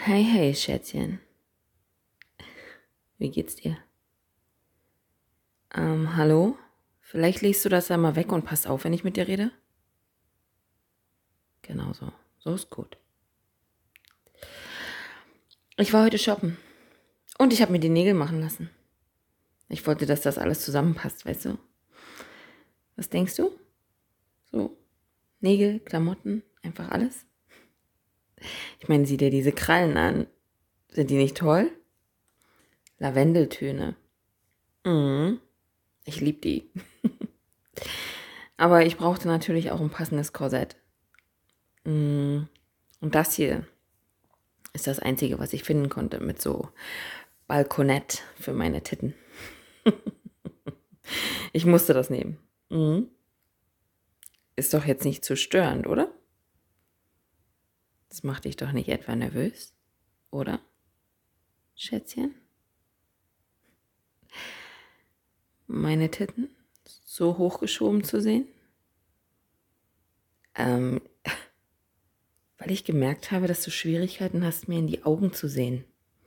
Hey, hey, Schätzchen. Wie geht's dir? Hallo? Vielleicht legst du das einmal weg und passt auf, wenn ich mit dir rede? Genau so. So ist gut. Ich war heute shoppen und ich habe mir die Nägel machen lassen. Ich wollte, dass das alles zusammenpasst, weißt du? Was denkst du? So, Nägel, Klamotten, einfach alles? Ich meine, sieh dir diese Krallen an. Sind die nicht toll? Lavendeltöne. Mhm. Ich liebe die. Aber ich brauchte natürlich auch ein passendes Korsett. Und das hier ist das Einzige, was ich finden konnte mit so Balkonett für meine Titten. Ich musste das nehmen. Mhm. Ist doch jetzt nicht zu störend, oder? Das macht dich doch nicht etwa nervös, oder, Schätzchen? Meine Titten so hochgeschoben zu sehen? Ähm, Weil ich gemerkt habe, dass du Schwierigkeiten hast, mir in die Augen zu sehen.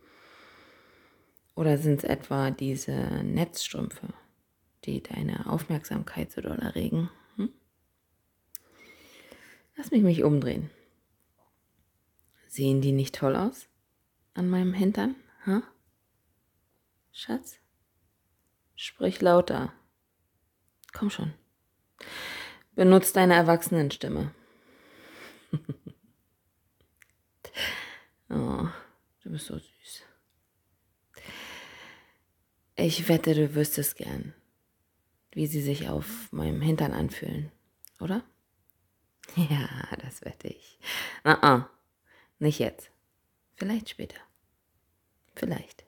Oder sind es etwa diese Netzstrümpfe, die deine Aufmerksamkeit so doll erregen? Lass mich umdrehen. Sehen die nicht toll aus? An meinem Hintern? Ha? Schatz? Sprich lauter. Komm schon. Benutz deine Erwachsenenstimme. Oh, du bist so süß. Ich wette, du wüsstest gern, wie sie sich auf meinem Hintern anfühlen, oder? Ja, das wette ich. Nicht jetzt. Vielleicht später. Vielleicht.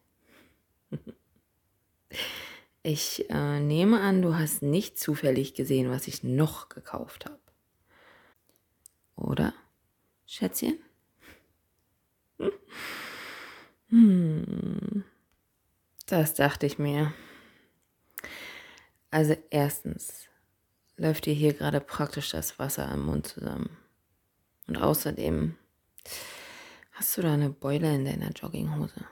Ich nehme an, du hast nicht zufällig gesehen, was ich noch gekauft habe. Oder, Schätzchen? Das dachte ich mir. Also erstens läuft dir hier gerade praktisch das Wasser im Mund zusammen. Und außerdem hast du da eine Beule in deiner Jogginghose.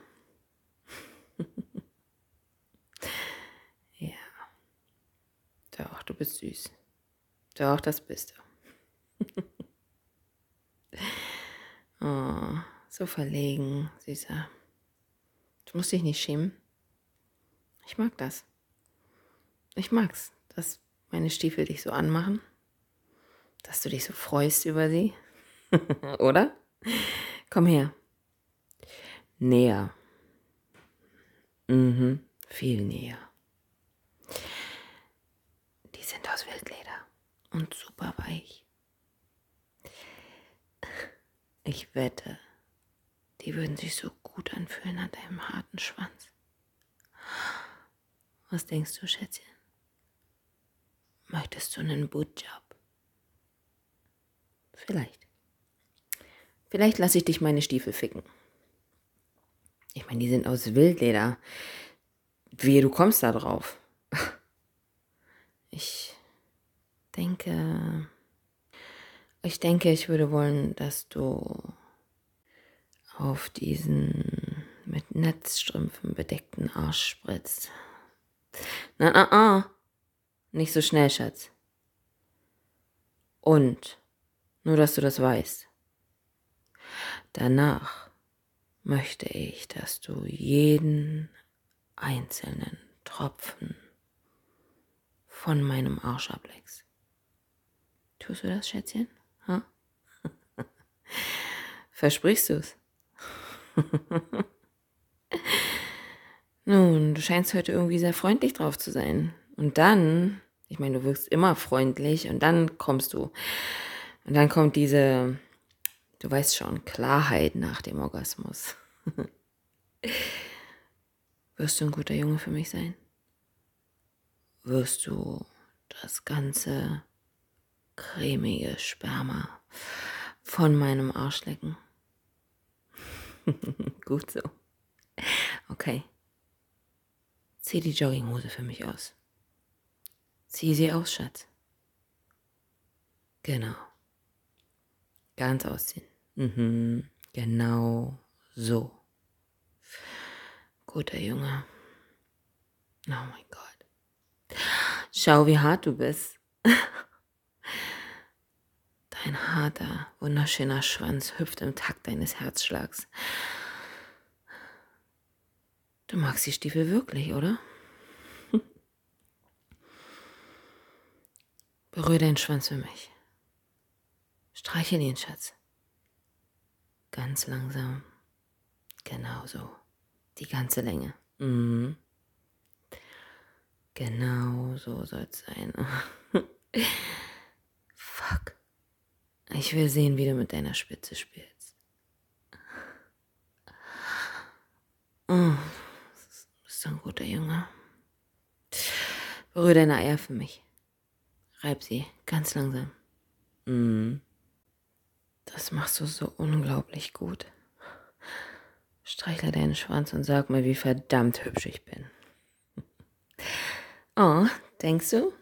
Ja, doch, du bist süß. Doch, das bist du. Oh, so verlegen, Süßer. Du musst dich nicht schämen. Ich mag das. Ich mag's, dass meine Stiefel dich so anmachen. Dass du dich so freust über sie. Oder? Komm her. Näher. Viel näher. Die sind aus Wildleder und super weich. Ich wette, die würden sich so gut anfühlen an deinem harten Schwanz. Was denkst du, Schätzchen? Möchtest du einen Bootjob? Vielleicht. Vielleicht lasse ich dich meine Stiefel ficken. Ich meine, die sind aus Wildleder. Wehe, du kommst da drauf. Ich denke, ich würde wollen, dass du auf diesen mit Netzstrümpfen bedeckten Arsch spritzt. Nicht so schnell, Schatz. Und, nur dass du das weißt, danach möchte ich, dass du jeden einzelnen Tropfen von meinem Arsch ableckst. Tust du das, Schätzchen? Ha? Versprichst du's? Nun, du scheinst heute irgendwie sehr freundlich drauf zu sein. Und dann, ich meine, du wirkst immer freundlich und dann kommst du. Und dann kommt diese, du weißt schon, Klarheit nach dem Orgasmus. Wirst du ein guter Junge für mich sein? Wirst du das ganze cremige Sperma von meinem Arsch lecken? Gut so. Okay. Zieh die Jogginghose für mich aus. Zieh sie aus, Schatz. Genau. Ganz ausziehen. Genau So. Guter Junge. Oh mein Gott. Schau, wie hart du bist. Dein harter, wunderschöner Schwanz hüpft im Takt deines Herzschlags. Du magst die Stiefel wirklich, oder? Berühre deinen Schwanz für mich. Streichel ihn, Schatz. Ganz langsam. Genau so. Die ganze Länge. Mhm. Genau so soll es sein. Fuck. Ich will sehen, wie du mit deiner Spitze spielst. Oh, bist du ein guter Junge. Berühre deine Eier für mich. Reib sie ganz langsam. Mhm. Das machst du so unglaublich gut. Streichle deinen Schwanz und sag mir, wie verdammt hübsch ich bin. Oh, denkst du?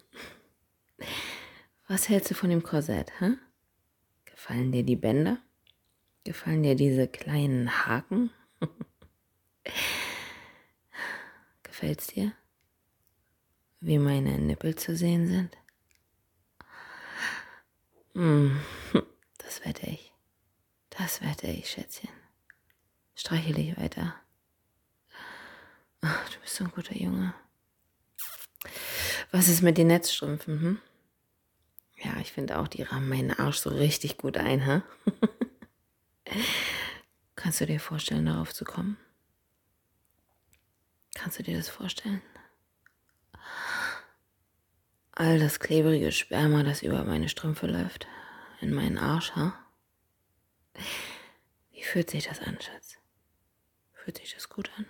Was hältst du von dem Korsett, hä? Gefallen dir die Bänder? Gefallen dir diese kleinen Haken? Gefällt's dir? Wie meine Nippel zu sehen sind? Das wette ich. Das wette ich, Schätzchen. Streichel dich weiter. Ach, du bist so ein guter Junge. Was ist mit den Netzstrümpfen, hm? Ja, ich finde auch, die rahmen meinen Arsch so richtig gut ein, hä? Kannst du dir vorstellen, darauf zu kommen? Kannst du dir das vorstellen? All das klebrige Sperma, das über meine Strümpfe läuft, in meinen Arsch, ha? Wie fühlt sich das an, Schatz? Fühlt sich das gut an?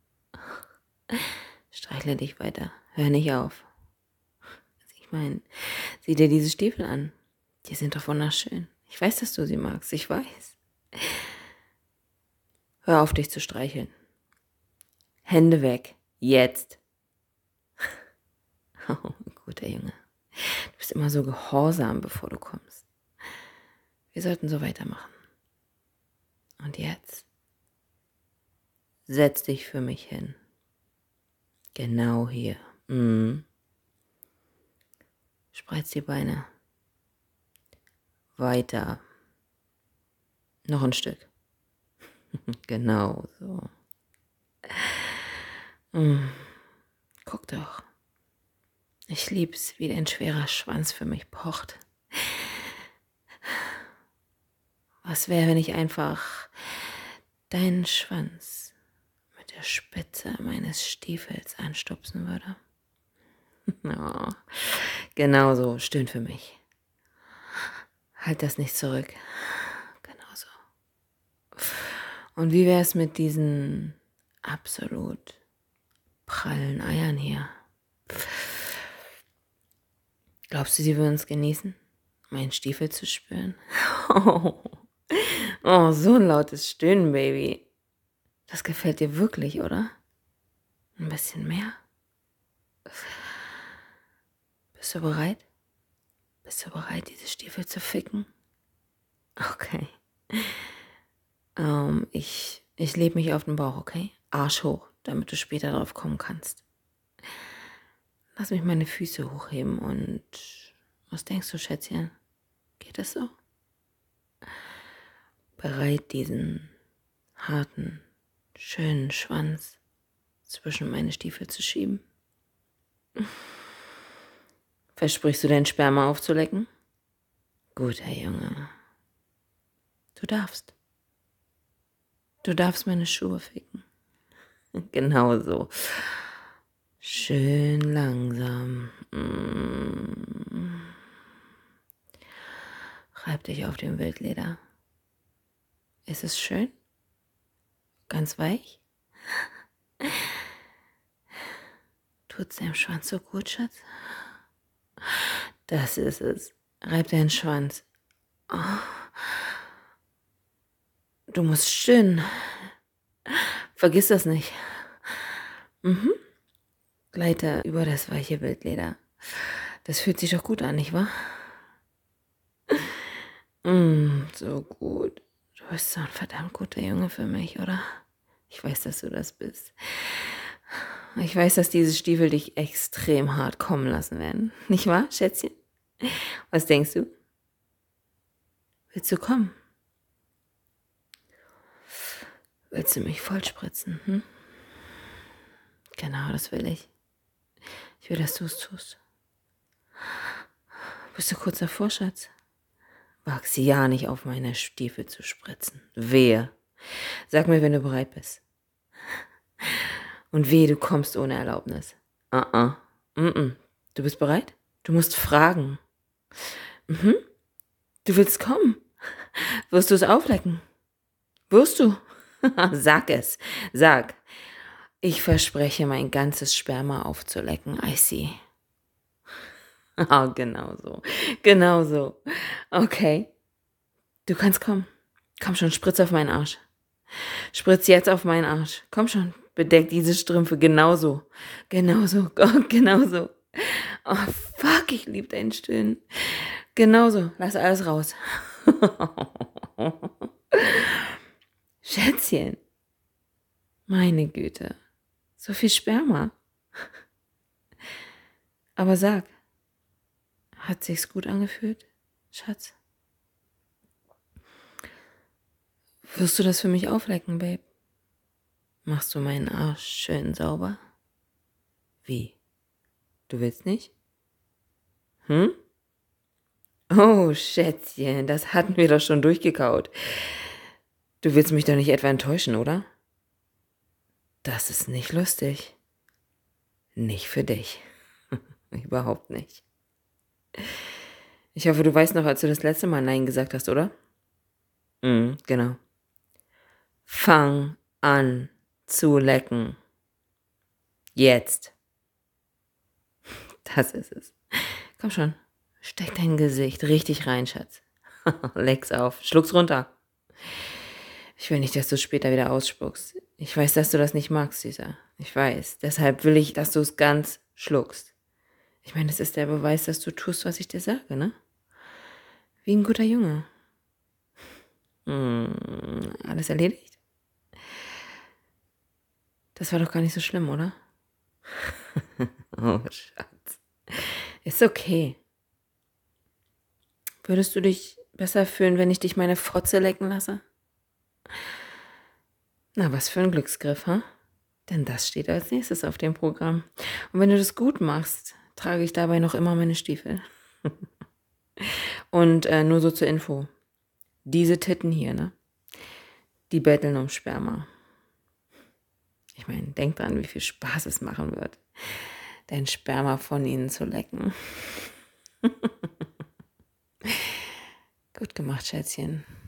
Streichle dich weiter. Hör nicht auf. Ich meine, sieh dir diese Stiefel an. Die sind doch wunderschön. Ich weiß, dass du sie magst. Ich weiß. Hör auf, dich zu streicheln. Hände weg. Jetzt. Oh, guter Junge. Du bist immer so gehorsam, bevor du kommst. Wir sollten so weitermachen. Und jetzt? Setz dich für mich hin. Genau hier. Spreiz die Beine. Weiter. Noch ein Stück. Genau so. Guck doch. Ich lieb's, wie dein schwerer Schwanz für mich pocht. Was wäre, wenn ich einfach deinen Schwanz mit der Spitze meines Stiefels anstupsen würde? Oh, genau so, stöhn für mich. Halt das nicht zurück. Genau so. Und wie wär's mit diesen absolut prallen Eiern hier? Glaubst du, sie würden es genießen, meinen Stiefel zu spüren? Oh, so ein lautes Stöhnen, Baby. Das gefällt dir wirklich, oder? Ein bisschen mehr? Bist du bereit? Bist du bereit, diese Stiefel zu ficken? Okay. Ich lege mich auf den Bauch, okay? Arsch hoch, damit du später drauf kommen kannst. Lass mich meine Füße hochheben und was denkst du, Schätzchen? Geht das so? Bereit, diesen harten, schönen Schwanz zwischen meine Stiefel zu schieben? Versprichst du, dein Sperma aufzulecken? Guter Junge. Du darfst. Du darfst meine Schuhe ficken. Genau so. Schön langsam. Reib dich auf dem Wildleder. Ist es schön? Ganz weich? Tut's deinem Schwanz so gut, Schatz? Das ist es. Reib deinen Schwanz. Oh. Du musst stöhnen. Vergiss das nicht. Gleite über das weiche Wildleder. Das fühlt sich doch gut an, nicht wahr? So gut. Du bist so ein verdammt guter Junge für mich, oder? Ich weiß, dass du das bist. Ich weiß, dass diese Stiefel dich extrem hart kommen lassen werden. Nicht wahr, Schätzchen? Was denkst du? Willst du kommen? Willst du mich vollspritzen? Hm? Genau, das will ich. Ich will, dass du es tust. Bist du kurz davor, Schatz? Wag's ja nicht auf meine Stiefel zu spritzen. Wehe. Sag mir, wenn du bereit bist. Und wehe, du kommst ohne Erlaubnis. Du bist bereit? Du musst fragen. Mhm. Du willst kommen. Wirst du es auflecken? Wirst du? Sag es. Sag. Ich verspreche, mein ganzes Sperma aufzulecken. I see. Oh, genau so. Genau so. Okay. Du kannst kommen. Komm schon, spritz auf meinen Arsch. Spritz jetzt auf meinen Arsch. Komm schon, bedeck diese Strümpfe. Genauso. Genauso. Oh, genauso. Oh, fuck, ich lieb dein Stöhnen. Genauso. Lass alles raus. Schätzchen. Meine Güte. So viel Sperma. Aber sag, hat sich's gut angefühlt, Schatz? Wirst du das für mich auflecken, Babe? Machst du meinen Arsch schön sauber? Wie? Du willst nicht? Hm? Oh, Schätzchen, das hatten wir doch schon durchgekaut. Du willst mich doch nicht etwa enttäuschen, oder? Das ist nicht lustig. Nicht für dich. Überhaupt nicht. Ich hoffe, du weißt noch, als du das letzte Mal Nein gesagt hast, oder? Genau. Fang an zu lecken. Jetzt. Das ist es. Komm schon. Steck dein Gesicht richtig rein, Schatz. Leck's auf. Schluck's runter. Ich will nicht, dass du es später wieder ausspuckst. Ich weiß, dass du das nicht magst, Süßer. Ich weiß. Deshalb will ich, dass du es ganz schluckst. Ich meine, das ist der Beweis, dass du tust, was ich dir sage, ne? Wie ein guter Junge. Alles erledigt? Das war doch gar nicht so schlimm, oder? Oh, Schatz. Ist okay. Würdest du dich besser fühlen, wenn ich dich meine Fotze lecken lasse? Na, was für ein Glücksgriff, ha? Denn das steht als nächstes auf dem Programm. Und wenn du das gut machst, trage ich dabei noch immer meine Stiefel. Und nur so zur Info. Diese Titten hier, ne? Die betteln um Sperma. Ich meine, denk dran, wie viel Spaß es machen wird, dein Sperma von ihnen zu lecken. Gut gemacht, Schätzchen.